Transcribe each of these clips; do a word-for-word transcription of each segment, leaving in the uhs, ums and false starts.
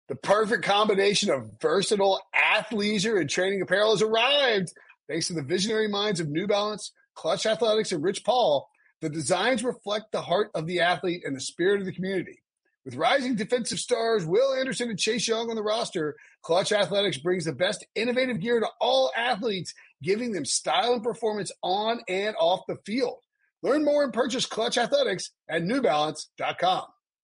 The perfect combination of versatile athleisure and training apparel has arrived. Thanks to the visionary minds of New Balance, Clutch Athletics, and Rich Paul, the designs reflect the heart of the athlete and the spirit of the community. With rising defensive stars Will Anderson and Chase Young on the roster, Clutch Athletics brings the best innovative gear to all athletes, giving them style and performance on and off the field. Learn more and purchase Clutch Athletics at new balance dot com.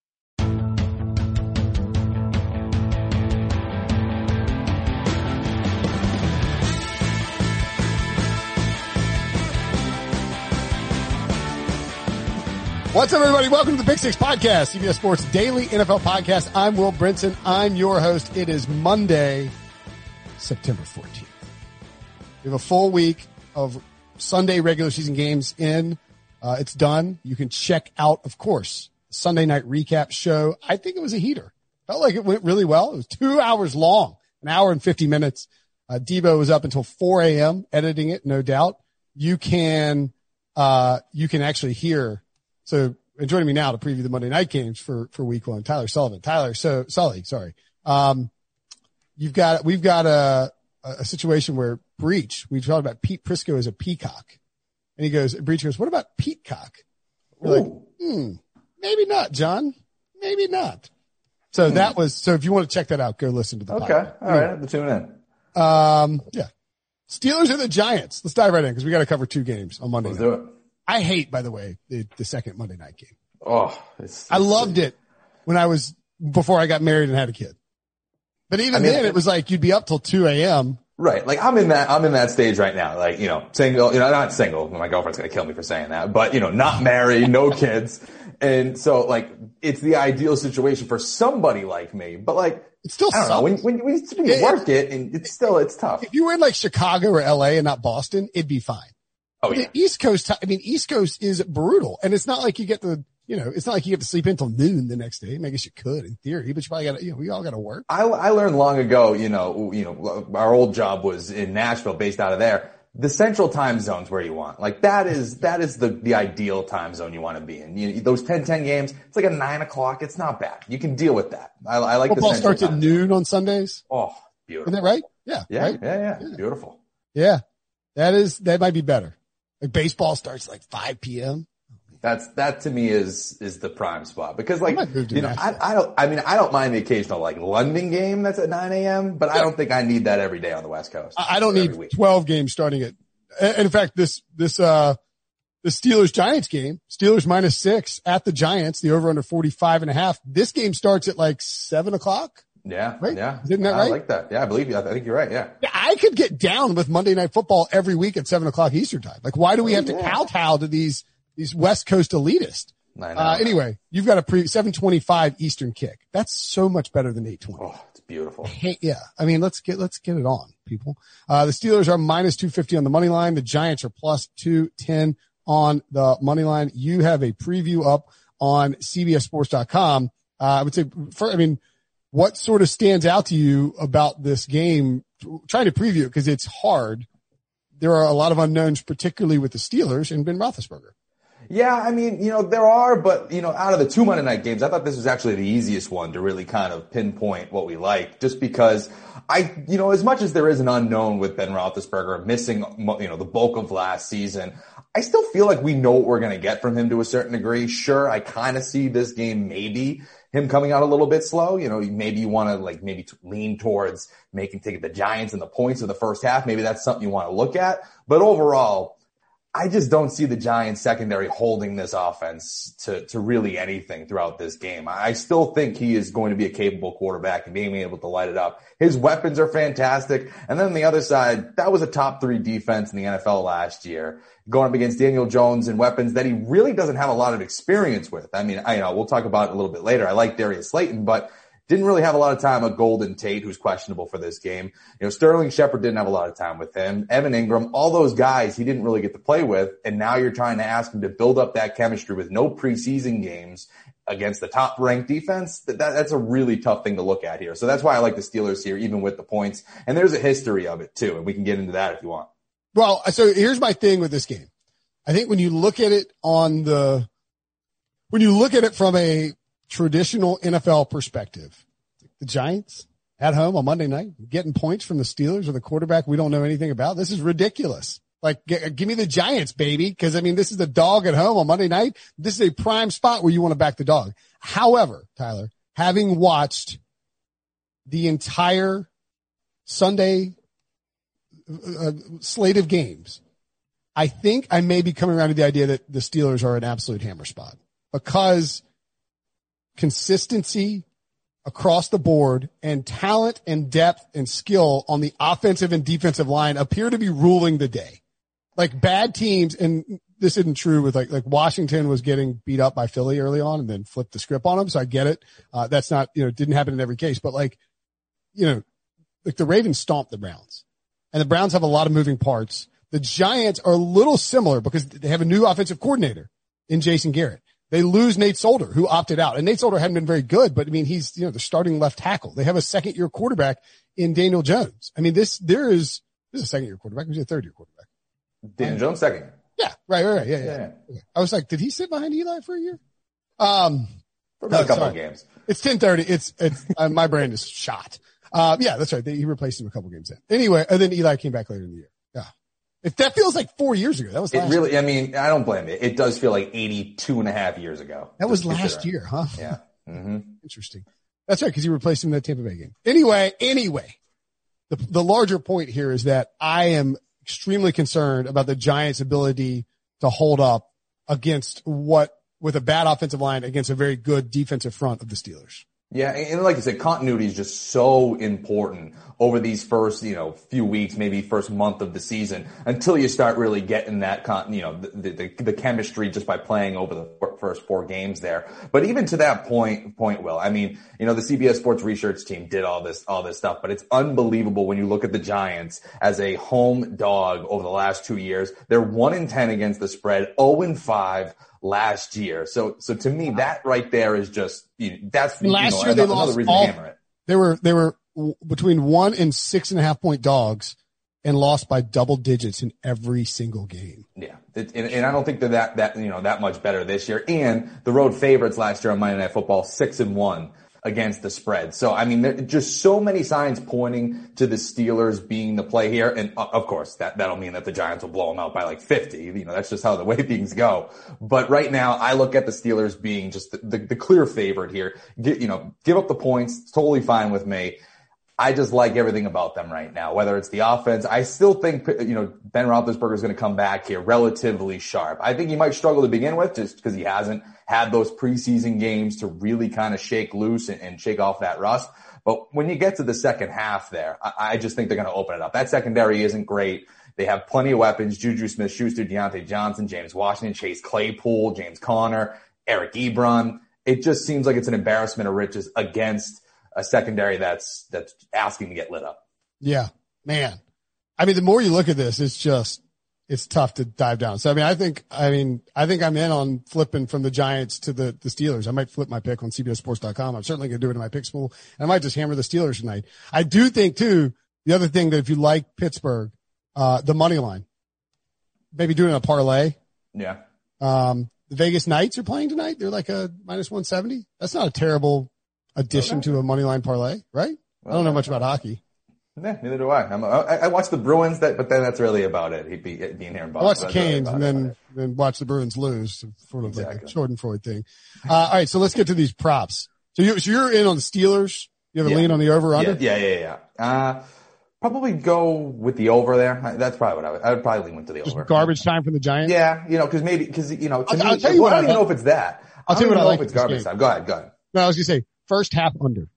What's up, everybody? Welcome to the Pick Six Podcast, C B S Sports Daily N F L Podcast. I'm Will Brinson. I'm your host. It is Monday, September fourteenth. We have a full week of Sunday regular season games in. Uh, it's done. You can check out, of course, Sunday night recap show. I think it was a heater. Felt like it went really well. It was two hours long, an hour and fifty minutes. Uh, Devo was up until four a.m. editing it, no doubt. You can, uh, you can actually hear. So joining me now to preview the Monday night games for, for week one, Tyler Sullivan. Tyler, so Sully, sorry. Um, you've got, we've got a, a situation where Breach, we talked about Pete Prisco as a peacock. And he goes, Breach goes, what about Petecock? We're like, hmm, maybe not, John. Maybe not. So hmm. that was, so if you want to check that out, go listen to the Okay. podcast. All right. I have to tune in. Um, yeah. Steelers are the Giants. Let's dive right in because we got to cover two games on Monday Let's night. do it. I hate, by the way, the, the second Monday night game. Oh, it's, it's I loved it when I was, before I got married and had a kid. But even I mean, then it was like you'd be up till two a.m. Right. Like I'm in that, I'm in that stage right now. Like, you know, single, you know, not single. My girlfriend's going to kill me for saying that, but you know, not married, no kids. And so like, it's the ideal situation for somebody like me, but like, it's still, I don't know, when, when, when you it, work it and it's still, it's tough. If you were in like Chicago or L A and not Boston, it'd be fine. Oh, yeah. The East Coast, I mean, East Coast is brutal. And it's not like you get the, you know, it's not like you get to sleep until noon the next day. I guess you could in theory, but you probably got to, you know, we all got to work. I, I learned long ago, you know, you know, our old job was in Nashville based out of there. The central time zone's where you want. Like that is, that is the, the ideal time zone you want to be in. You, those ten ten games, it's like a nine o'clock. It's not bad. You can deal with that. I, I like Football the central starts at noon on Sundays. Oh, beautiful. Isn't that right? Yeah. Yeah. Right? Yeah, yeah. Yeah. Beautiful. Yeah. That is, that might be better. Like baseball starts at like five p.m. That's, that to me is, is the prime spot because like, you know, Nashville. I, I don't, I mean, I don't mind the occasional like London game that's at nine a.m., but yeah. I don't think I need that every day on the West Coast. I, I don't need week. twelve games starting at, and in fact, this, this, uh, the Steelers Giants game, Steelers minus six at the Giants, the over under forty-five and a half. This game starts at like seven o'clock. Yeah. Right? Yeah. Isn't that I right? like that. Yeah. I believe you. I think you're right. Yeah. Yeah. I could get down with Monday Night Football every week at seven o'clock Eastern time. Like, why do we have to yeah. kowtow to these, these West Coast elitists? I know. Uh, anyway, you've got a pre seven twenty-five Eastern kick. That's so much better than eight twenty. Oh, it's beautiful. Hey, yeah. I mean, let's get, let's get it on, people. Uh, the Steelers are minus two fifty on the money line. The Giants are plus two ten on the money line. You have a preview up on C B S sports dot com. Uh, I would say, for, I mean, what sort of stands out to you about this game? Trying to preview it because it's hard. There are a lot of unknowns, particularly with the Steelers and Ben Roethlisberger. Yeah, I mean, you know, there are, but, you know, out of the two Monday night games, I thought this was actually the easiest one to really kind of pinpoint what we like, just because I, you know, as much as there is an unknown with Ben Roethlisberger missing, you know, the bulk of last season, I still feel like we know what we're going to get from him to a certain degree. Sure, I kind of see this game maybe him coming out a little bit slow. You know, maybe you want to like maybe t- lean towards making take the Giants and the points of the first half. Maybe that's something you want to look at. But overall, I just don't see the Giants secondary holding this offense to, to really anything throughout this game. I still think he is going to be a capable quarterback and being able to light it up. His weapons are fantastic. And then on the other side, that was a top three defense in the N F L last year, going up against Daniel Jones and weapons that he really doesn't have a lot of experience with. I mean, I you know, we'll talk about it a little bit later. I like Darius Slayton, but didn't really have a lot of time with Golden Tate, who's questionable for this game. You know, Sterling Shepard didn't have a lot of time with him. Evan Ingram, all those guys he didn't really get to play with. And now you're trying to ask him to build up that chemistry with no preseason games against the top ranked defense. That, that that's a really tough thing to look at here. So that's why I like the Steelers here, even with the points. And there's a history of it too. And we can get into that if you want. Well, so here's my thing with this game. I think when you look at it on the, when you look at it from a traditional N F L perspective, the Giants at home on Monday night, getting points from the Steelers with a quarterback we don't know anything about. This is ridiculous. Like, g- give me the Giants, baby. Cause I mean, this is the dog at home on Monday night. This is a prime spot where you want to back the dog. However, Tyler, having watched the entire Sunday uh, slate of games, I think I may be coming around to the idea that the Steelers are an absolute hammer spot because consistency across the board and talent and depth and skill on the offensive and defensive line appear to be ruling the day. Like bad teams, and this isn't true with like, like Washington was getting beat up by Philly early on and then flipped the script on them. So I get it. Uh, that's not, you know, didn't happen in every case, but like, you know, like the Ravens stomped the Browns and the Browns have a lot of moving parts. The Giants are a little similar because they have a new offensive coordinator in Jason Garrett. They lose Nate Solder, who opted out. And Nate Solder hadn't been very good, but I mean, he's, you know, the starting left tackle. They have a second year quarterback in Daniel Jones. I mean, this, there is, this is a second year quarterback. Who's a third year quarterback? Daniel Jones, second year. Yeah, right, right, right. Yeah, yeah. yeah. Okay. I was like, did he sit behind Eli for a year? Um, for about no, a couple sorry. of games. It's ten thirty. It's, it's, uh, my brain is shot. Um, yeah, that's right. They, he replaced him a couple games in. Anyway, and then Eli came back later in the year. Yeah. If that feels like four years ago, that was last It really, year. I mean, I don't blame it. It does feel like eighty-two and a half years ago. That was last year, huh? Yeah. Mm-hmm. Interesting. That's right, because he replaced him in that Tampa Bay game. Anyway, anyway, the, the larger point here is that I am extremely concerned about the Giants' ability to hold up against what, with a bad offensive line against a very good defensive front of the Steelers. Yeah, and like I said, continuity is just so important over these first, you know, few weeks, maybe first month of the season, until you start really getting that, con- you know, the, the the chemistry just by playing over the first four games there. But even to that point, point, Will, I mean, you know, the C B S Sports Research team did all this, all this stuff, but it's unbelievable when you look at the Giants as a home dog over the last two years. They're one and ten against the spread, zero and five last year. So, so to me, that right there is just, you know, that's, last you know, year they another, lost another reason all, to hammer it. They were, they were between one and six and a half point dogs and lost by double digits in every single game. Yeah. It, and, and I don't think they're that, that, you know, that much better this year. And the road favorites last year on Monday Night Football, six and one against the spread. So, I mean, there are just so many signs pointing to the Steelers being the play here. And of course, that, that'll mean that the Giants will blow them out by like fifty. You know, that's just how the way things go. But right now, I look at the Steelers being just the, the, the clear favorite here. Get, you know, give up the points. It's totally fine with me. I just like everything about them right now, whether it's the offense. I still think, you know, Ben Roethlisberger is going to come back here relatively sharp. I think he might struggle to begin with just because he hasn't had those preseason games to really kind of shake loose and, and shake off that rust. But when you get to the second half there, I, I just think they're going to open it up. That secondary isn't great. They have plenty of weapons. Juju Smith-Schuster, Deontay Johnson, James Washington, Chase Claypool, James Conner, Eric Ebron. It just seems like it's an embarrassment of riches against a secondary that's, that's asking to get lit up. Yeah, man. I mean, the more you look at this, it's just, it's tough to dive down. So, I mean, I think, I mean, I think I'm in on flipping from the Giants to the, the Steelers. I might flip my pick on C B S Sports dot com. I'm certainly going to do it in my pick school. And I might just hammer the Steelers tonight. I do think too, the other thing that if you like Pittsburgh, uh, the money line, maybe doing a parlay. Yeah. Um, the Vegas Knights are playing tonight. They're like a minus one seventy. That's not a terrible addition okay. to a money line parlay, right? Well, I don't know much about hockey. Yeah, neither do I. I'm a, I, I watch the Bruins, that, but then that's really about it. He'd be being here in Boston. I watch the Canes and then, then watch the Bruins lose, sort of exactly. like a Schadenfreude thing. Uh, all right, so let's get to these props. So you, so you're in on the Steelers. You have a yeah. lean on the over under? Yeah, yeah, yeah. yeah. Uh, probably go with the over there. That's probably what I would. I would probably lean with the Just over. Garbage time from the Giants. Yeah, you know, because maybe because you know, to I'll, me, I'll tell you what I don't I even know if it's that. I'll I tell you what I know like. If it's garbage time. Go ahead, go ahead. No, I was gonna say first half under.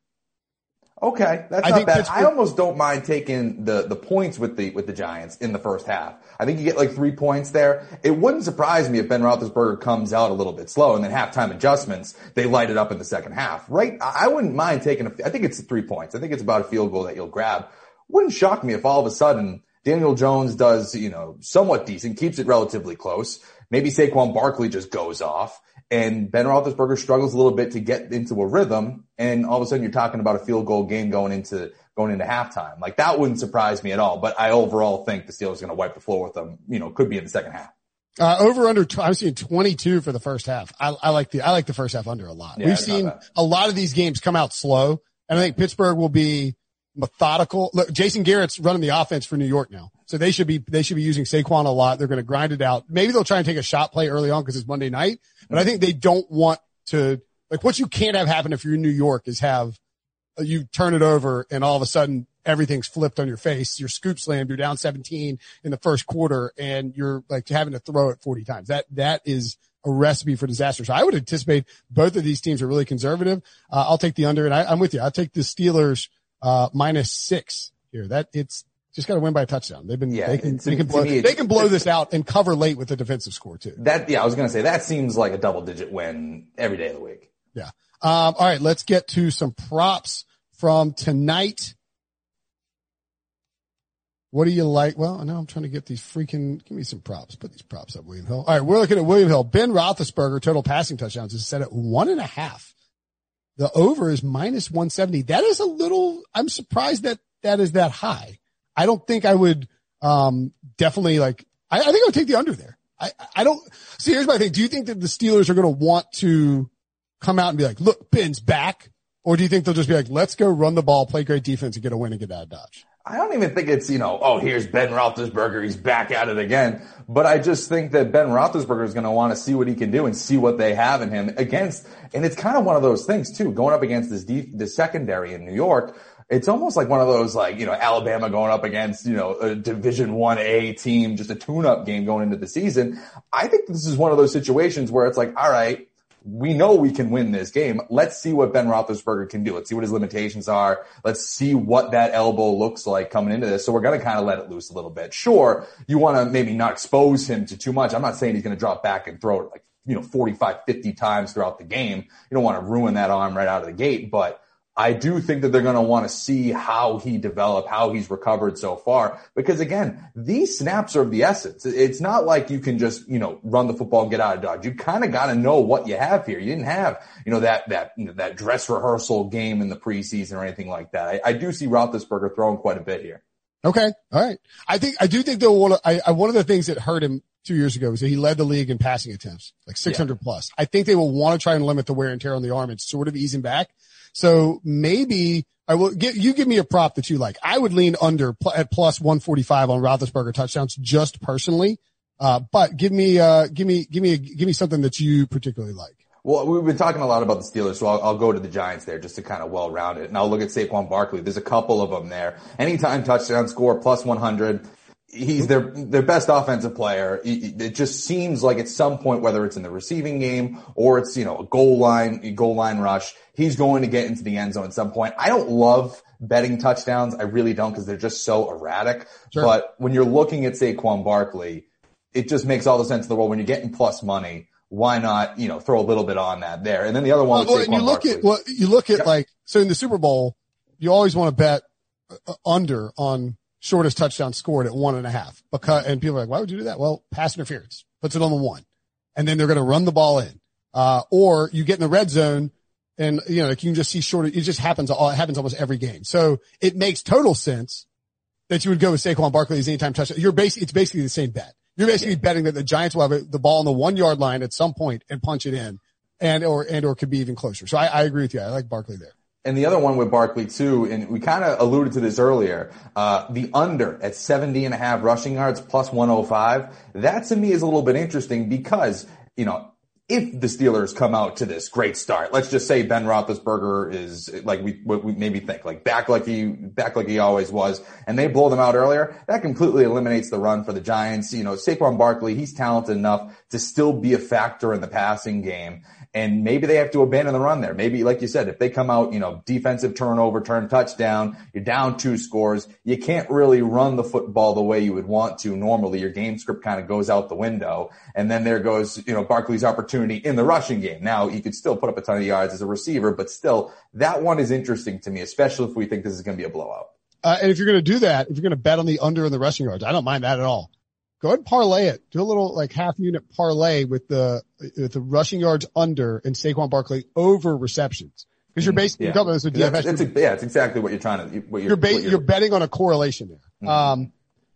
Okay, that's I not think bad. Pittsburgh, I almost don't mind taking the, the points with the with the Giants in the first half. I think you get like three points there. It wouldn't surprise me if Ben Roethlisberger comes out a little bit slow and then halftime adjustments, they light it up in the second half. Right? I wouldn't mind taking a, I think it's three points. I think it's about a field goal that you'll grab. Wouldn't shock me if all of a sudden Daniel Jones does, you know, somewhat decent, keeps it relatively close. Maybe Saquon Barkley just goes off. And Ben Roethlisberger struggles a little bit to get into a rhythm, and all of a sudden you're talking about a field goal game going into going into halftime. Like that wouldn't surprise me at all. But I overall think the Steelers are going to wipe the floor with them. You know, could be in the second half. Uh, over under, I'm seeing twenty-two for the first half. I, I like the I like the first half under a lot. Yeah, We've seen a lot of these games come out slow, And I think Pittsburgh will be methodical. Look, Jason Garrett's running the offense for New York now. So they should be, they should be using Saquon a lot. They're going to grind it out. Maybe they'll try and take a shot play early on because it's Monday night, but I think they don't want to, like, what you can't have happen if you're in New York is have you turn it over and all of a sudden everything's flipped on your face. You're scoop slammed. You're down seventeen in the first quarter and you're like having to throw it forty times. That, that is a recipe for disaster. So I would anticipate both of these teams are really conservative. Uh, I'll take the under, and I, I'm with you. I'll take the Steelers, uh, minus six here. That it's just got to win by a touchdown. They've been, yeah, they can, they can blow, me, they can blow this out and cover late with a defensive score too. That, yeah, I was going to say that seems like a double digit win every day of the week. Yeah. Um, all right. Let's get to some props from tonight. What do you like? Well, now I'm trying to get these freaking, give me some props. Put these props up, William Hill. All right, we're looking at William Hill. Ben Roethlisberger, total passing touchdowns, is set at one and a half. The over is minus one seventy. That is a little, I'm surprised that that is that high. I don't think I would, um, definitely like, I, I think I would take the under there. I, I don't, see, here's my thing. Do you think that the Steelers are going to want to come out and be like, look, Ben's back? Or do you think they'll just be like, let's go run the ball, play great defense, and get a win and get out of Dodge? I don't even think it's, you know, oh, here's Ben Roethlisberger, he's back at it again. But I just think that Ben Roethlisberger is going to want to see what he can do and see what they have in him against. And it's kind of one of those things, too, going up against this def- this secondary in New York. It's almost like one of those, like, you know, Alabama going up against, you know, a Division one A team, just a tune-up game going into the season. I think this is one of those situations where it's like, all right, we know we can win this game. Let's see what Ben Roethlisberger can do. Let's see what his limitations are. Let's see what that elbow looks like coming into this. So we're going to kind of let it loose a little bit. Sure, you want to maybe not expose him to too much. I'm not saying he's going to drop back and throw it like, you know, forty-five, fifty times throughout the game. You don't want to ruin that arm right out of the gate, but I do think that they're going to want to see how he developed, how he's recovered so far. Because again, these snaps are of the essence. It's not like you can just, you know, run the football and get out of Dodge. You kind of got to know what you have here. You didn't have, you know, that, that, you know, that dress rehearsal game in the preseason or anything like that. I, I do see Roethlisberger throwing quite a bit here. Okay. All right. I think, I do think they'll want to, I, I, one of the things that hurt him two years ago was that he led the league in passing attempts, like six hundred yeah. plus. I think they will want to try and limit the wear and tear on the arm and sort of ease him back. So maybe I will get, you give me a prop that you like. I would lean under pl- at plus one forty-five on Roethlisberger touchdowns just personally. Uh, but give me, uh, give me, give me, a, give me something that you particularly like. Well, we've been talking a lot about the Steelers, so I'll, I'll go to the Giants there just to kind of well round it. And I'll look at Saquon Barkley. There's a couple of them there. Anytime touchdown score plus one hundred. He's their their best offensive player. It just seems like at some point, whether it's in the receiving game or it's, you know, a goal line, goal line rush, he's going to get into the end zone at some point. I don't love betting touchdowns. I really don't, because they're just so erratic. Sure. But when you're looking at Saquon Barkley, it just makes all the sense in the world. When you're getting plus money, why not, you know, throw a little bit on that there? And then the other one well, with well, Saquon you look Barkley. At, well, you look at yep. like, so in the Super Bowl, you always want to bet under on shortest touchdown scored at one and a half. Because, and people are like, why would you do that? Well, pass interference puts it on the one, and then they're going to run the ball in. Uh, or you get in the red zone and, you know, like you can just see short, it just happens, it happens almost every game. So it makes total sense that you would go with Saquon Barkley as anytime touchdown. You're basically, it's basically the same bet. You're basically yeah. betting that the Giants will have the ball on the one yard line at some point and punch it in, and, or, and, or could be even closer. So I, I agree with you. I like Barkley there. And the other one with Barkley too, and we kind of alluded to this earlier, uh, the under at seventy and a half rushing yards plus one oh five, that to me is a little bit interesting because, you know, if the Steelers come out to this great start, let's just say Ben Roethlisberger is like we, what we maybe think, like back like he, back like he always was, and they blow them out earlier, that completely eliminates the run for the Giants. You know, Saquon Barkley, he's talented enough to still be a factor in the passing game. And maybe they have to abandon the run there. Maybe, like you said, if they come out, you know, defensive turnover, turn touchdown, you're down two scores, you can't really run the football the way you would want to normally. Your game script kind of goes out the window. And then there goes, you know, Barkley's opportunity in the rushing game. Now, he could still put up a ton of yards as a receiver, but still, that one is interesting to me, especially if we think this is going to be a blowout. Uh, and if you're going to do that, if you're going to bet on the under and the rushing yards, I don't mind that at all. Go ahead and parlay it. Do a little like half unit parlay with the, with the rushing yards under and Saquon Barkley over receptions. Cause you're basically, yeah. you're this with D F S. That's, that's, yeah, it's exactly what you're trying to, what you're, you're, ba- what you're, you're betting on a correlation there. Mm-hmm. Um,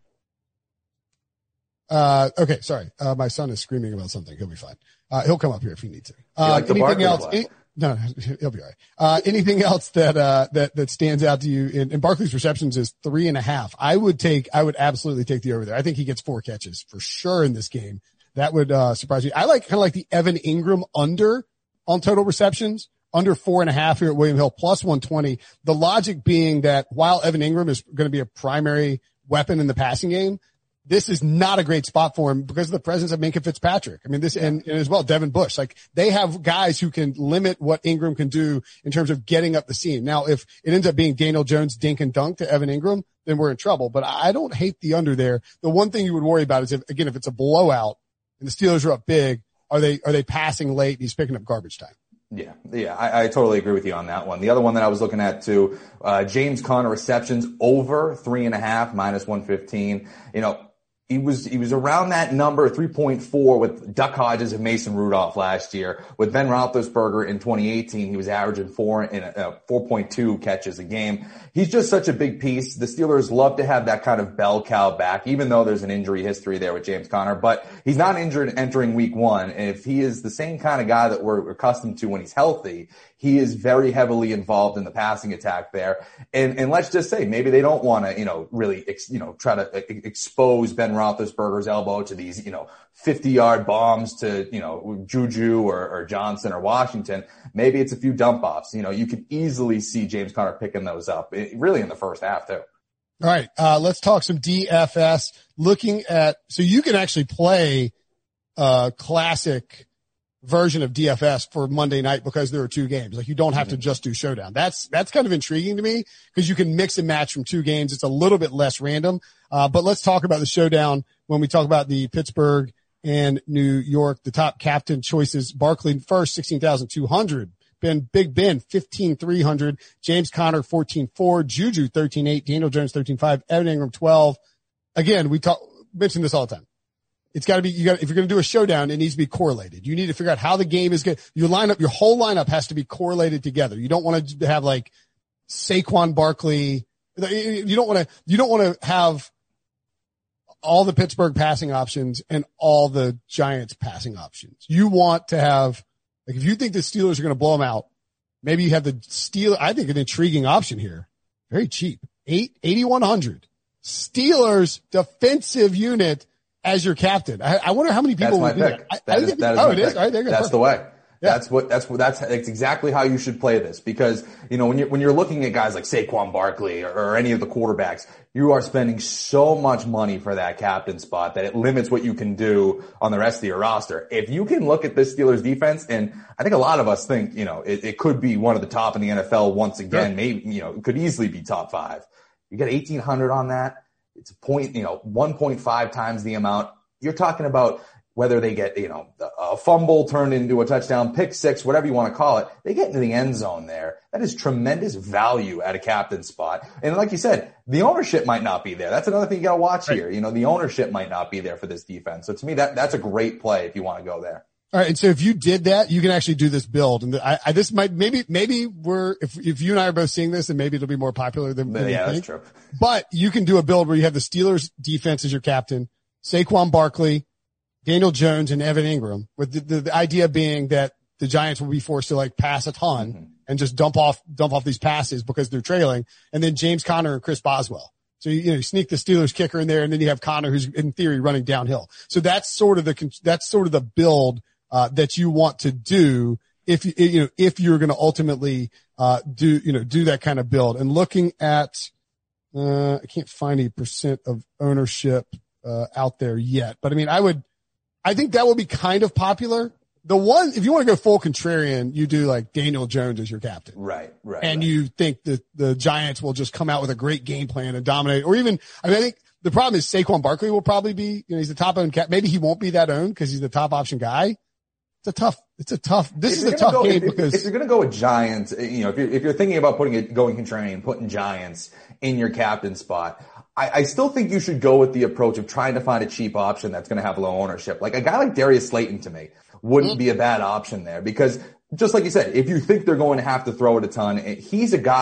uh, okay. Sorry. Uh, my son is screaming about something. He'll be fine. Uh, he'll come up here if he needs to. Uh, like anything else? Any, No, he'll be all right. Uh, anything else that, uh, that, that stands out to you? In, in Barkley's receptions is three and a half. I would take, I would absolutely take the over there. I think he gets four catches for sure in this game. That would, uh, surprise me. I like kind of like the Evan Ingram under on total receptions, under four and a half here at William Hill, plus one twenty. The logic being that while Evan Ingram is going to be a primary weapon in the passing game, this is not a great spot for him because of the presence of Minkah Fitzpatrick. I mean, this, and, and as well, Devin Bush. Like, they have guys who can limit what Ingram can do in terms of getting up the seam. Now, if it ends up being Daniel Jones dink and dunk to Evan Ingram, then we're in trouble. But I don't hate the under there. The one thing you would worry about is if, again, if it's a blowout and the Steelers are up big, are they, are they passing late and he's picking up garbage time? Yeah, yeah, I, I totally agree with you on that one. The other one that I was looking at too, uh, James Conner receptions over three and a half, minus one fifteen. You know, He was, he was around that number, three point four with Duck Hodges and Mason Rudolph last year. With Ben Roethlisberger in twenty eighteen, he was averaging four and uh, four point two catches a game. He's just such a big piece. The Steelers love to have that kind of bell cow back, even though there's an injury history there with James Conner, but he's not injured entering week one. And if he is the same kind of guy that we're accustomed to when he's healthy, he is very heavily involved in the passing attack there. And, and let's just say maybe they don't want to, you know, really, ex, you know, try to ex- expose Ben Roethlisberger's elbow to these, you know, fifty yard bombs to, you know, Juju or, or Johnson or Washington. Maybe it's a few dump offs. You know, you could easily see James Conner picking those up, it, really in the first half too. All right. Uh, let's talk some D F S. Looking at, so you can actually play a classic version of D F S for Monday night because there are two games. Like, you don't have to just do showdown. That's, that's kind of intriguing to me because you can mix and match from two games. It's a little bit less random. Uh, but let's talk about the showdown when we talk about the Pittsburgh and New York, the top captain choices. Barkley first, sixteen thousand two hundred. Ben, Big Ben, fifteen thousand three hundred. James Conner, fourteen thousand four. Juju, thirteen thousand eight. Daniel Jones, thirteen thousand five. Evan Ingram, twelve. Again, we talk, mention this all the time. It's got to be, you got, if you're going to do a showdown, it needs to be correlated. You need to figure out how the game is going to, your lineup, your whole lineup has to be correlated together. You don't want to have like Saquon Barkley. You don't want to, you don't want to have all the Pittsburgh passing options and all the Giants passing options. You want to have, like, if you think the Steelers are going to blow them out, maybe you have the Steelers. I think an intriguing option here. Very cheap. Eight, eighty-one hundred. Steelers defensive unit as your captain. I, I wonder how many people That's will my do pick. that. That I, is, I that is oh, my it pick. is? All right, there you go. That's Perfect. the way. Yeah. That's what, that's what, that's, that's exactly how you should play this because, you know, when you're, when you're looking at guys like Saquon Barkley or, or any of the quarterbacks, you are spending so much money for that captain spot that it limits what you can do on the rest of your roster. If you can look at this Steelers defense, and I think a lot of us think, you know, it, it could be one of the top in the N F L once again, Sure. maybe, you know, it could easily be top five. You get eighteen hundred on that. It's a point, you know, one point five times the amount. You're talking about whether they get, you know, a fumble turned into a touchdown, pick six, whatever you want to call it. They get into the end zone there. That is tremendous value at a captain spot. And like you said, the ownership might not be there. That's another thing you got to watch right. here. You know, the ownership might not be there for this defense. So to me, that, that's a great play if you want to go there. All right. And so if you did that, you can actually do this build. And I, I this might, maybe, maybe we're, if, if you and I are both seeing this, and maybe it'll be more popular than, than yeah, you that's think. true. But you can do a build where you have the Steelers defense as your captain, Saquon Barkley, Daniel Jones, and Evan Ingram, with the, the, the idea being that the Giants will be forced to like pass a ton mm-hmm. and just dump off, dump off these passes because they're trailing. And then James Conner and Chris Boswell. So you, you know, you sneak the Steelers kicker in there, and then you have Conner, who's in theory running downhill. So that's sort of the, that's sort of the build, uh, that you want to do if you, you know, if you're going to ultimately, uh, do, you know, do that kind of build. And looking at, uh, I can't find a percent of ownership, uh, out there yet, but I mean, I would, I think that will be kind of popular. The one, if you want to go full contrarian, you do like Daniel Jones as your captain. Right, right. And right. you think that the Giants will just come out with a great game plan and dominate, or even, I mean, I think the problem is Saquon Barkley will probably be, you know, he's the top owned cap. Maybe he won't be that owned because he's the top option guy. It's a tough, it's a tough, this is a tough go, game if, because. If, if you're going to go with Giants, you know, if you're, if you're thinking about putting it, going contrarian, putting Giants in your captain spot, I, I still think you should go with the approach of trying to find a cheap option that's going to have low ownership. Like a guy like Darius Slayton to me wouldn't mm-hmm. be a bad option there because just like you said, if you think they're going to have to throw it a ton, he's a guy that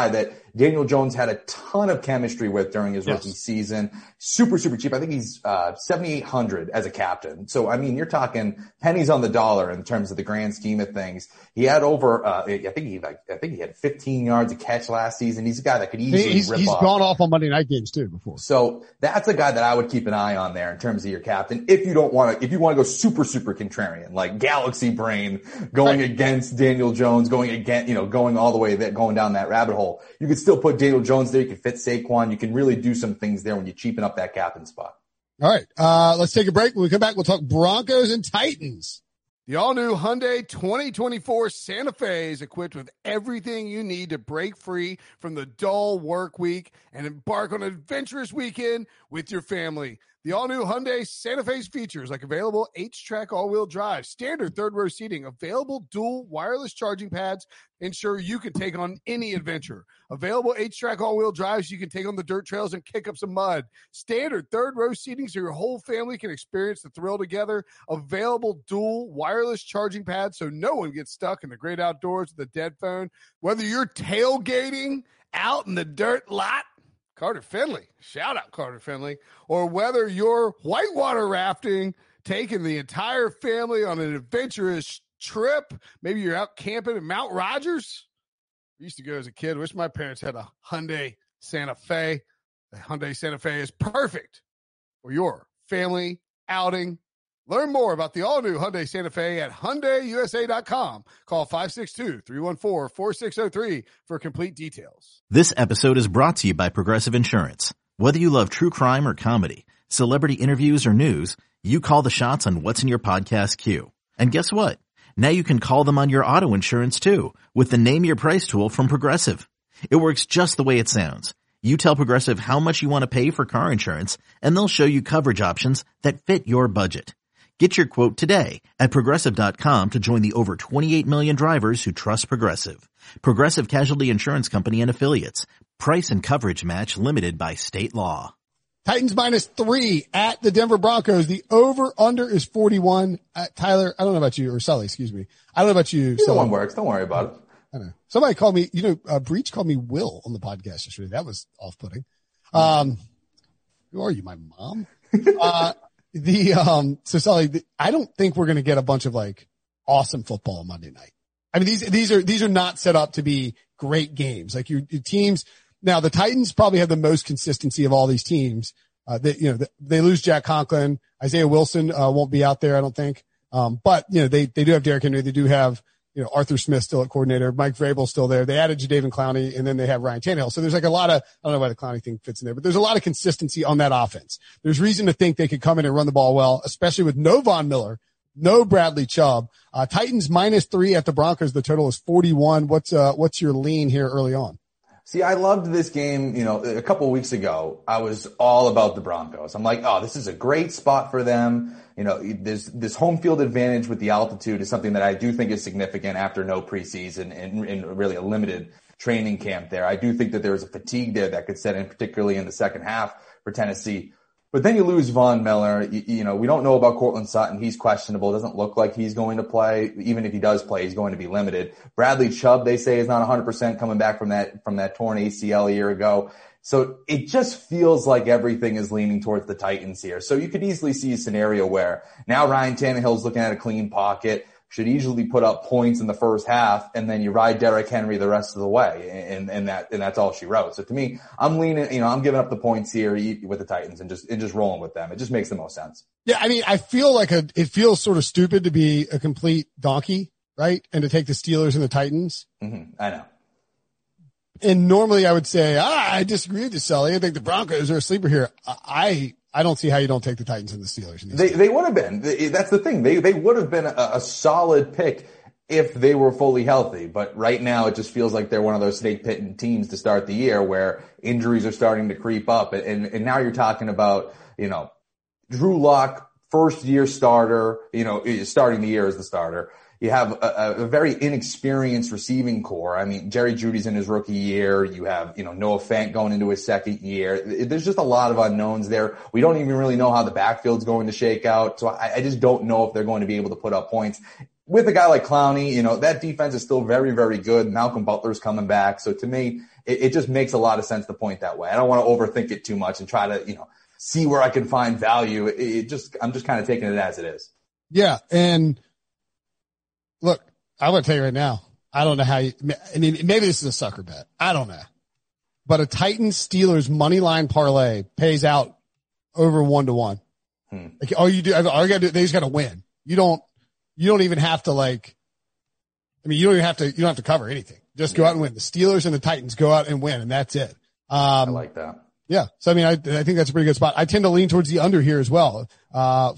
Daniel Jones had a ton of chemistry with during his yes. rookie season. Super, super cheap. I think he's uh seventy-eight hundred as a captain. So, I mean, you're talking pennies on the dollar in terms of the grand scheme of things. He had over, uh I think he like, I think he had fifteen yards a catch last season. He's a guy that could easily he's, rip he's off. He's gone off on Monday night games too before. So that's a guy that I would keep an eye on there in terms of your captain. If you don't want to, if you want to go super, super contrarian, like galaxy brain, going right. against Daniel Jones, going against, you know, going all the way that, going down that rabbit hole, you could still put Daniel Jones there. You can fit Saquon. You can really do some things there when you cheapen up that captain spot. All right. Uh, let's take a break. When we come back, we'll talk Broncos and Titans. The all-new Hyundai twenty twenty-four Santa Fe is equipped with everything you need to break free from the dull work week and embark on an adventurous weekend with your family. The all-new Hyundai Santa Fe's features like available H-Track all-wheel drive, standard third-row seating, available dual wireless charging pads, ensure you can take on any adventure. Available H-Track all-wheel drives so you can take on the dirt trails and kick up some mud. Standard third-row seating so your whole family can experience the thrill together. Available dual wireless charging pads so no one gets stuck in the great outdoors with a dead phone. Whether you're tailgating out in the dirt lot, Carter Finley, shout out Carter Finley, or whether you're whitewater rafting, taking the entire family on an adventurous trip, maybe you're out camping in Mount Rogers. I used to go as a kid. Wish my parents had a Hyundai Santa Fe. The Hyundai Santa Fe is perfect for your family outing. Learn more about the all-new Hyundai Santa Fe at Hyundai U S A dot com. Call five six two, three one four, four six zero three for complete details. This episode is brought to you by Progressive Insurance. Whether you love true crime or comedy, celebrity interviews or news, you call the shots on what's in your podcast queue. And guess what? Now you can call them on your auto insurance too with the Name Your Price tool from Progressive. It works just the way it sounds. You tell Progressive how much you want to pay for car insurance, and they'll show you coverage options that fit your budget. Get your quote today at Progressive dot com to join the over twenty-eight million drivers who trust Progressive. Progressive Casualty Insurance Company and Affiliates. Price and coverage match limited by state law. Titans minus three at the Denver Broncos. The over-under is forty-one. Uh, Tyler, I don't know about you, or Sully, excuse me. I don't know about you. Either one works. Don't worry about it. I know. Somebody called me, you know, uh, Breach called me Will on the podcast yesterday. That was off-putting. Um, who are you, my mom? Uh, The, um, so Sully, the, I don't think we're going to get a bunch of like awesome football on Monday night. I mean, these, these are, these are not set up to be great games. Like your, your teams. Now the Titans probably have the most consistency of all these teams. Uh, they, you know, they, they lose Jack Conklin. Isaiah Wilson, uh, won't be out there, I don't think. Um, but you know, they, they do have Derrick Henry. They do have, you know, Arthur Smith still at coordinator. Mike Vrabel's still there. They added Jadeveon Clowney, and then they have Ryan Tannehill. So there's like a lot of, I don't know why the Clowney thing fits in there, but there's a lot of consistency on that offense. There's reason to think they could come in and run the ball well, especially with no Von Miller, no Bradley Chubb. Uh, Titans minus three at the Broncos. The total is forty-one. What's, uh, what's your lean here early on? See, I loved this game, you know, a couple of weeks ago. I was all about the Broncos. I'm like, oh, this is a great spot for them. You know, there's this home field advantage with the altitude is something that I do think is significant after no preseason and, and really a limited training camp there. I do think that there was a fatigue there that could set in, particularly in the second half for Tennessee. But then you lose Von Miller. You, you know, we don't know about Cortland Sutton. He's questionable. It doesn't look like he's going to play. Even if he does play, he's going to be limited. Bradley Chubb, they say, is not one hundred percent coming back from that, from that torn A C L a year ago. So it just feels like everything is leaning towards the Titans here. So you could easily see a scenario where now Ryan Tannehill's looking at a clean pocket, should easily put up points in the first half, and then you ride Derrick Henry the rest of the way, and, and that and that's all she wrote. So to me, I'm leaning, you know, I'm giving up the points here with the Titans and just and just rolling with them. It just makes the most sense. Yeah, I mean, I feel like a it feels sort of stupid to be a complete donkey, right? And to take the Steelers and the Titans. Mm-hmm. I know. And normally I would say, ah, I disagree with you, Sully. I think the Broncos are a sleeper here. I I don't see how you don't take the Titans and the Steelers. They games. They would have been. That's the thing. They they would have been a, a solid pick if they were fully healthy. But right now it just feels like they're one of those snake pit teams to start the year where injuries are starting to creep up. And and now you're talking about, you know, Drew Lock, first year starter, you know, starting the year as the starter. You have a, a very inexperienced receiving core. I mean, Jerry Jeudy's in his rookie year. You have, you know, Noah Fant going into his second year. There's just a lot of unknowns there. We don't even really know how the backfield's going to shake out. So I, I just don't know if they're going to be able to put up points. with a guy like Clowney, you know, that defense is still very, very good. Malcolm Butler's coming back. So to me, it, it just makes a lot of sense to point that way. I don't want to overthink it too much and try to, you know, see where I can find value. It, it just, I'm just kind of taking it as it is. Yeah. And look, I'm going to tell you right now, I don't know how you, I mean, maybe this is a sucker bet. I don't know. But a Titans Steelers money line parlay pays out over one to one. Hmm. Like, all you do, all you got to do, they just got to win. You don't, you don't even have to like, I mean, you don't even have to, you don't have to cover anything. Just go out and win. The Steelers and the Titans go out and win, and that's it. Um, I like that. Yeah. So, I mean, I, I think that's a pretty good spot. I tend to lean towards the under here as well. Uh,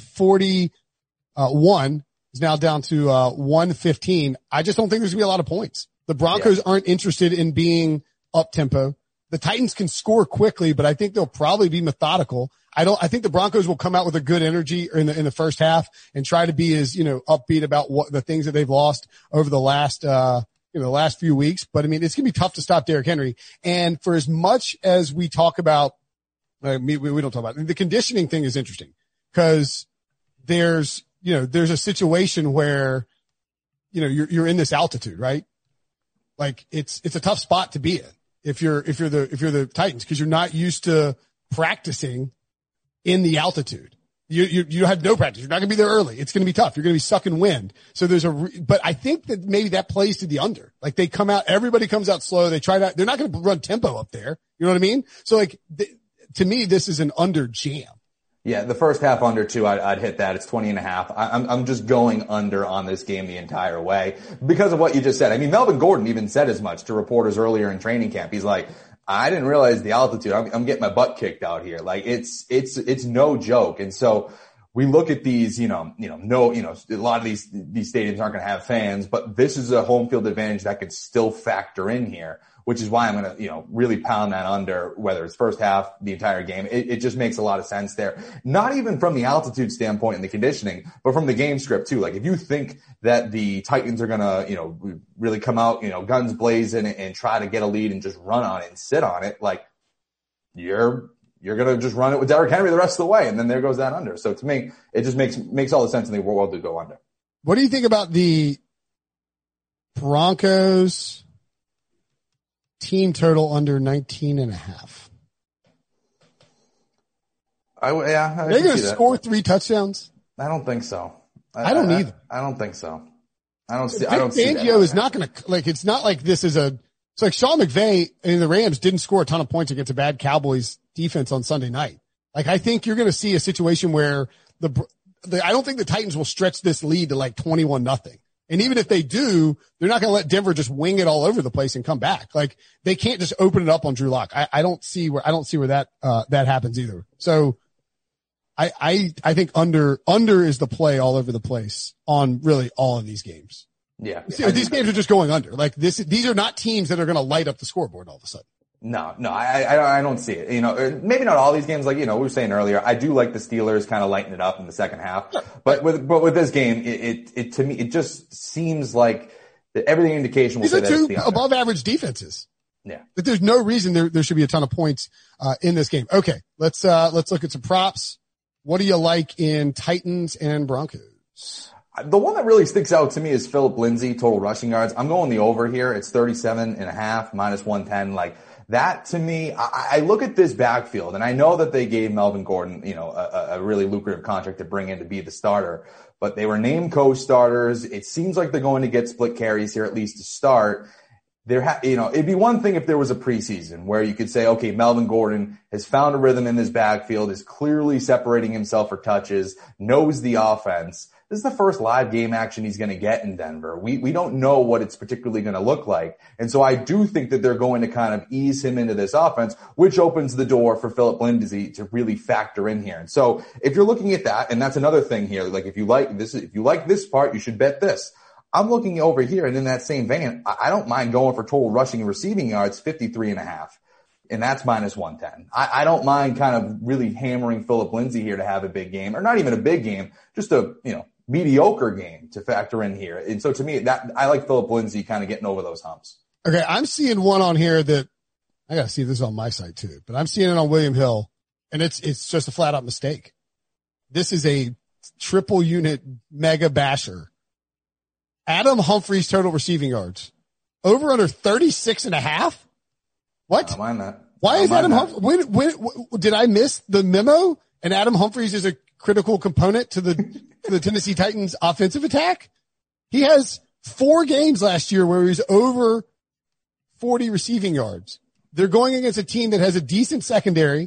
forty-one is now down to, uh, one fifteen. I just don't think there's gonna be a lot of points. The Broncos yeah. aren't interested in being up tempo. The Titans can score quickly, but I think they'll probably be methodical. I don't, I think the Broncos will come out with a good energy in the, in the first half and try to be as, you know, upbeat about what the things that they've lost over the last, uh, you know, the last few weeks. But I mean, it's going to be tough to stop Derrick Henry. And for as much as we talk about, uh, we, we don't talk about it, the conditioning thing is interesting because there's, you know, there's a situation where, you know, you're, you're in this altitude, right? Like it's, it's a tough spot to be in if you're, if you're the, if you're the Titans, because you're not used to practicing in the altitude. You, you, you have no practice. You're not going to be there early. It's going to be tough. You're going to be sucking wind. So there's a, re- but I think that maybe that plays to the under. Like they come out, everybody comes out slow. They try to, they're not going to run tempo up there. You know what I mean? So like, th- to me, this is an under jam. Yeah, the first half under two, I'd, I'd hit that. It's twenty and a half. I, I'm, I'm just going under on this game the entire way because of what you just said. I mean, Melvin Gordon even said as much to reporters earlier in training camp. He's like, I didn't realize the altitude. I'm, I'm getting my butt kicked out here. Like it's, it's, it's no joke. And so we look at these, you know, you know, no, you know, a lot of these, these stadiums aren't going to have fans, but this is a home field advantage that could still factor in here, which is why I'm going to, you know, really pound that under, whether it's first half, the entire game. It, it just makes a lot of sense there. Not even from the altitude standpoint and the conditioning, but from the game script too. Like if you think that the Titans are going to, you know, really come out, you know, guns blazing and, and try to get a lead and just run on it and sit on it, like you're, you're going to just run it with Derrick Henry the rest of the way. And then there goes that under. So to me, it just makes, makes all the sense in the world to go under. What do you think about the Broncos team total under nineteen and a half? I, yeah. I They're going to score three touchdowns? I don't think so. I, I don't I, either. I, I don't think so. I don't see, Vic I don't see Fangio is not going to, like, it's not like this is a, it's like Sean McVay and the Rams didn't score a ton of points against a bad Cowboys defense on Sunday night. Like, I think you're going to see a situation where the, the, I don't think the Titans will stretch this lead to like twenty-one nothing. And even if they do, they're not going to let Denver just wing it all over the place and come back. Like they can't just open it up on Drew Lock. I, I don't see where, I don't see where that, uh, that happens either. So I, I, I think under, under is the play all over the place on really all of these games. Yeah. See, these games are just going under. Like this, these are not teams that are going to light up the scoreboard all of a sudden. No, no, I, I, I don't see it. You know, maybe not all these games. Like, you know, we were saying earlier, I do like the Steelers kind of lighten it up in the second half. But with, but with this game, it, it, it to me, it just seems like that everything indication will these say are that two it's the above average defenses. Yeah. But there's no reason there, there should be a ton of points, uh, in this game. Okay. Let's, uh, let's look at some props. What do you like in Titans and Broncos? The one that really sticks out to me is Phillip Lindsay, total rushing yards. I'm going the over here. It's thirty-seven and a half, minus one ten. Like that to me, I, I look at this backfield and I know that they gave Melvin Gordon, you know, a, a really lucrative contract to bring in to be the starter, but they were named co-starters. It seems like they're going to get split carries here at least to start. There, ha- you know, it'd be one thing if there was a preseason where you could say, okay, Melvin Gordon has found a rhythm in this backfield, is clearly separating himself for touches, knows the offense. This is the first live game action he's going to get in Denver. We, we don't know what it's particularly going to look like. And so I do think that they're going to kind of ease him into this offense, which opens the door for Phillip Lindsay to really factor in here. And so if you're looking at that, and that's another thing here, like if you like this, if you like this part, you should bet this. I'm looking over here, and in that same vein, I don't mind going for total rushing and receiving yards, fifty-three and a half. And that's minus one ten. I, I don't mind kind of really hammering Phillip Lindsay here to have a big game, or not even a big game, just a, you know, mediocre game to factor in here. And so to me, that I like Phillip Lindsay kind of getting over those humps. Okay. I'm seeing one on here that I got to see this on my site too, but I'm seeing it on William Hill, and it's, it's just a flat out mistake. This is a triple unit mega basher Adam Humphries total receiving yards. Over under thirty-six and a half? What? I don't mind that. Why is Adam that. Humphries? When, when, when, did I miss the memo? And Adam Humphries is a critical component to the, to the Tennessee Titans offensive attack? He has four games last year where he was over forty receiving yards. They're going against a team that has a decent secondary,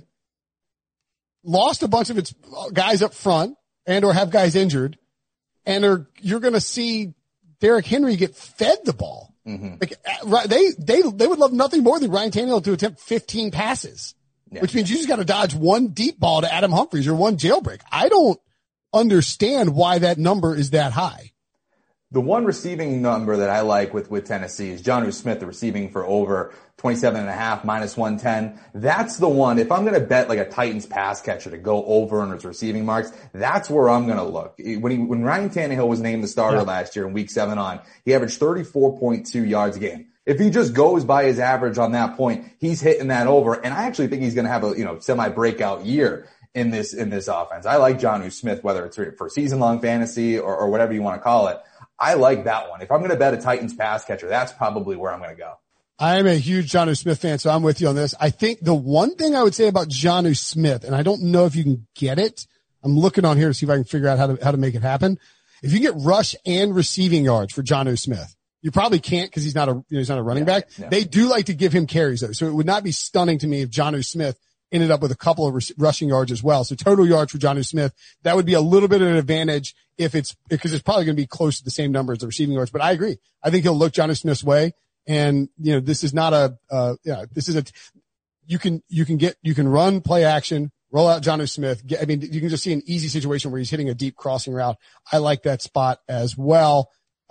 lost a bunch of its guys up front and or have guys injured, and are, you're going to see Derrick Henry get fed the ball. Mm-hmm. Like they, they, they would love nothing more than Ryan Tannehill to attempt fifteen passes, yeah. which means you just got to dodge one deep ball to Adam Humphries or one jailbreak. I don't understand why that number is that high. The one receiving number that I like with, with Tennessee is Jonnu Smith, the receiving for over twenty-seven and a half, minus one ten. That's the one. If I'm going to bet like a Titans pass catcher to go over on his receiving marks, that's where I'm going to look. When he, when Ryan Tannehill was named the starter yeah. last year in week seven on, he averaged thirty-four point two yards a game. If he just goes by his average on that point, he's hitting that over. And I actually think he's going to have a, you know, semi breakout year in this, in this offense. I like Jonnu Smith, whether it's for season long fantasy or, or whatever you want to call it. I like that one. If I'm going to bet a Titans pass catcher, that's probably where I'm going to go. I am a huge Jonnu Smith fan, so I'm with you on this. I think the one thing I would say about Jonnu Smith, and I don't know if you can get it, I'm looking on here to see if I can figure out how to how to make it happen. If you get rush and receiving yards for Jonnu Smith, you probably can't because he's not a you know, he's not a running yeah, back. Yeah. They do like to give him carries though, so it would not be stunning to me if Jonnu Smith ended up with a couple of re- rushing yards as well. So total yards for Jonnu Smith, that would be a little bit of an advantage if it's, because it's probably going to be close to the same number as the receiving yards. But I agree. I think he'll look Jonnu Smith's way. And, you know, this is not a, uh, yeah, this is a, you can, you can get, you can run play action, roll out Jonnu Smith. Get, I mean, you can just see an easy situation where he's hitting a deep crossing route. I like that spot as well.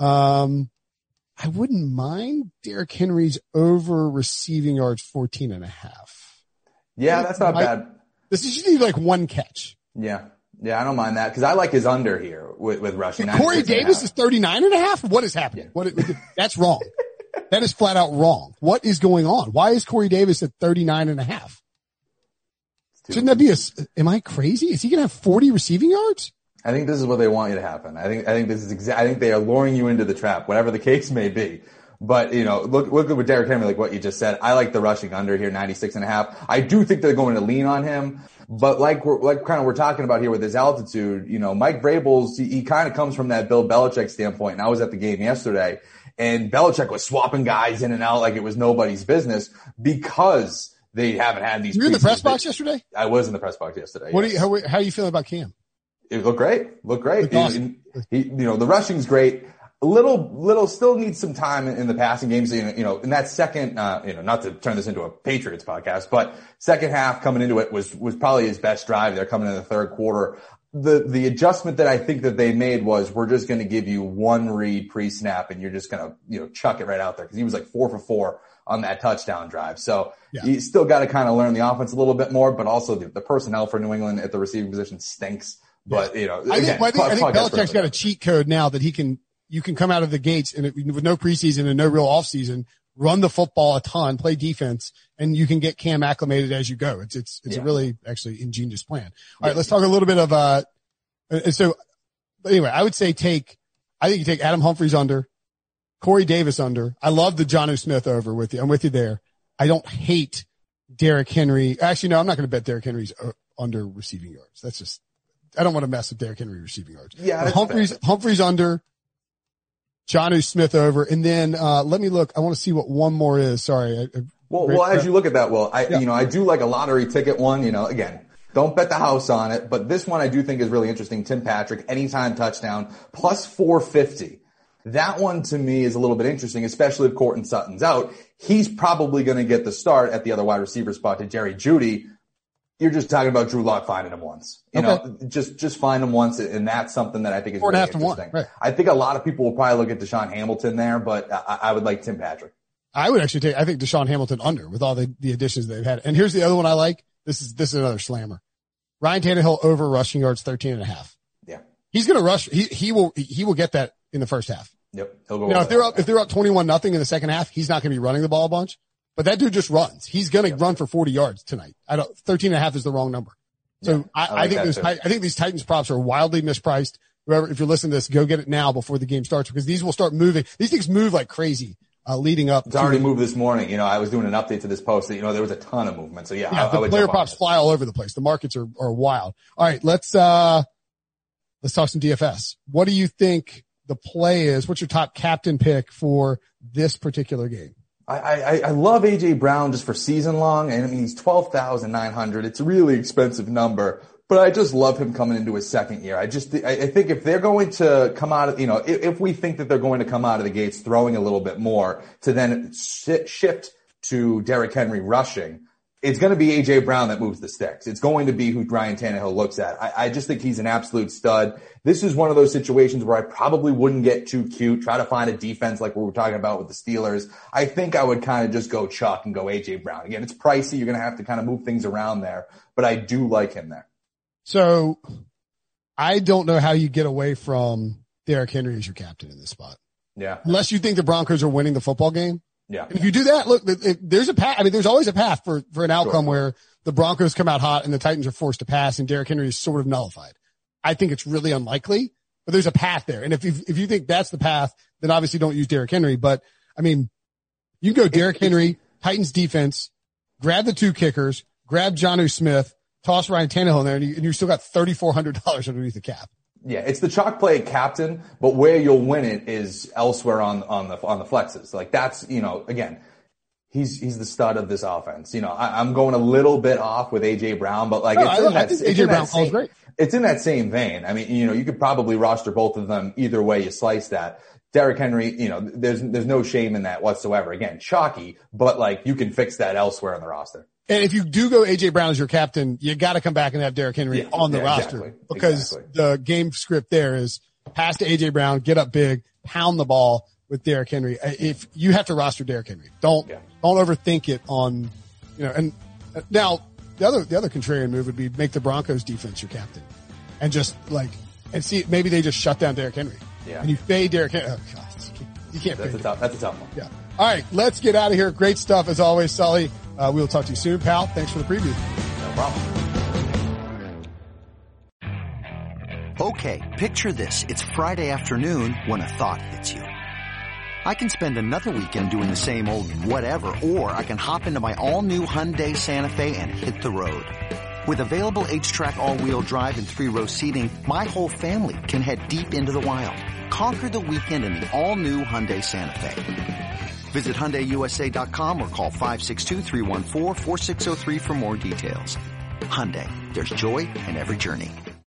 Um, I wouldn't mind Derrick Henry's over receiving yards fourteen and a half. Yeah, that's not I, bad. This is usually like one catch. Yeah. Yeah, I don't mind that because I like his under here with, with rushing. Corey Davis is thirty-nine and a half. What is happening? Yeah. What, that's wrong. That is flat out wrong. What is going on? Why is Corey Davis at thirty-nine and a half? Shouldn't that be a, am I crazy? Is he going to have forty receiving yards? I think this is what they want you to happen. I think, I think this is exactly, I think they are luring you into the trap, whatever the case may be. But, you know, look, look at with Derrick Henry, like what you just said. I like the rushing under here, ninety-six and a half. I do think they're going to lean on him. But like we're, like kind of we're talking about here with his altitude, you know, Mike Vrabel's, he, he kind of comes from that Bill Belichick standpoint. And I was at the game yesterday and Belichick was swapping guys in and out like it was nobody's business because they haven't had these. You were in the press box yesterday? I was in the press box yesterday. What yes. do you, how, how are you feeling about Cam? It looked great. Looked great. Looked awesome. he, he, you know, the rushing's great. A little, little, still needs some time in, in the passing games. You know, you know, in that second, uh, you know, not to turn this into a Patriots podcast, but second half coming into it was, was probably his best drive there coming in the third quarter. The, the adjustment that I think that they made was we're just going to give you one read pre-snap and you're just going to, you know, chuck it right out there because he was like four for four on that touchdown drive. So yeah. you still got to kind of learn the offense a little bit more, but also the, the personnel for New England at the receiving position stinks. But, you know, I again, think, I think, I think Belichick's got a cheat code now that he can, you can come out of the gates and it, with no preseason and no real offseason, run the football a ton, play defense, and you can get Cam acclimated as you go. It's, it's, it's yeah. a really actually ingenious plan. All yeah. right. Let's talk a little bit of, uh, and so anyway, I would say take, I think you take Adam Humphries under, Corey Davis under. I love the Jonnu Smith over with you. I'm with you there. I don't hate Derrick Henry. Actually, no, I'm not going to bet Derrick Henry's under receiving yards. That's just, I don't want to mess with Derrick Henry receiving yards. Yeah. Humphries, fair. Humphries under, Jonnu Smith over, and then uh let me look. I want to see what one more is. Sorry. I, I, well, well, as you look at that, well, I, yeah. you know, I do like a lottery ticket one. You know, again, don't bet the house on it, but this one I do think is really interesting. Tim Patrick, anytime touchdown, plus four fifty. That one to me is a little bit interesting, especially if Courtland Sutton's out. He's probably going to get the start at the other wide receiver spot to Jerry Jeudy. You're just talking about Drew Lock finding him once. You okay. know, just, just find him once, and that's something that I think is Four really and a half interesting. To one. Right. I think a lot of people will probably look at Deshaun Hamilton there, but I, I would like Tim Patrick. I would actually take, I think Deshaun Hamilton under with all the, the additions they've had. And here's the other one I like. This is, this is another slammer. Ryan Tannehill over rushing yards thirteen and a half. Yeah. He's going to rush. He, he will, he will get that in the first half. Yep. He'll go. You know, if they're up, if they're up twenty-one nothing in the second half, he's not going to be running the ball a bunch, but that dude just runs. He's going to yep. run for forty yards tonight. I don't, thirteen and a half is the wrong number. So yeah, I, I, like I think this, I think these Titans props are wildly mispriced. whoever, if you're listening to this, go get it now before the game starts because these will start moving. These things move like crazy. Uh, leading up. It's already moved this morning. You know, I was doing an update to this post that, you know, there was a ton of movement. So yeah, yeah I, the I would player props fly all over the place. The markets are, are wild. All right. Let's, uh, let's talk some D F S. What do you think the play is? What's your top captain pick for this particular game? I, I, I love A J Brown just for season long. And I mean, he's twelve thousand nine hundred. It's a really expensive number. But I just love him coming into his second year. I just, I think if they're going to come out of, you know, if, if we think that they're going to come out of the gates throwing a little bit more to then shift to Derrick Henry rushing, it's going to be A J Brown that moves the sticks. It's going to be who Ryan Tannehill looks at. I, I just think he's an absolute stud. This is one of those situations where I probably wouldn't get too cute, try to find a defense like we were talking about with the Steelers. I think I would kind of just go Chuck and go A J Brown. Again, it's pricey. You're going to have to kind of move things around there, but I do like him there. So I don't know how you get away from Derrick Henry as your captain in this spot. Yeah. Unless you think the Broncos are winning the football game. Yeah. And if you do that, look, there's a path. I mean, there's always a path for, for an outcome sure. where the Broncos come out hot and the Titans are forced to pass and Derrick Henry is sort of nullified. I think it's really unlikely, but there's a path there. And if you, if you think that's the path, then obviously don't use Derrick Henry. But I mean, you go Derrick Henry, Titans defense, grab the two kickers, grab Jonnu Smith, toss Ryan Tannehill in there, and you, and you still got thirty-four hundred dollars underneath the cap. Yeah, it's the chalk play captain, but where you'll win it is elsewhere on on the on the flexes. Like that's, you know, again, he's he's the stud of this offense. You know, I, I'm going a little bit off with A J Brown, but like no, it's I, in that, I think A J Brown calls great. It's in that same vein. I mean, you know, you could probably roster both of them either way you slice that. Derrick Henry, you know, there's there's no shame in that whatsoever. Again, chalky, but like you can fix that elsewhere in the roster. And if you do go A J Brown as your captain, you got to come back and have Derrick Henry yeah, on the yeah, roster exactly, because exactly. the game script there is pass to A J Brown, get up big, pound the ball with Derrick Henry. If you have to roster Derrick Henry, don't yeah. don't overthink it on, you know. And now the other the other contrarian move would be make the Broncos defense your captain, and just like and see maybe they just shut down Derrick Henry. Yeah. And you fade Derrick Henry. Oh God, you can't. That's a tough. That's a tough one. Yeah. All right, let's get out of here. Great stuff as always, Sully. Uh, we'll talk to you soon, pal. Thanks for the preview. No problem. Okay, picture this. It's Friday afternoon when a thought hits you. I can spend another weekend doing the same old whatever, or I can hop into my all-new Hyundai Santa Fe and hit the road. With available H-Track all-wheel drive and three-row seating, my whole family can head deep into the wild. Conquer the weekend in the all-new Hyundai Santa Fe. Visit Hyundai U S A dot com or call five six two, three one four, four six zero three for more details. Hyundai, there's joy in every journey.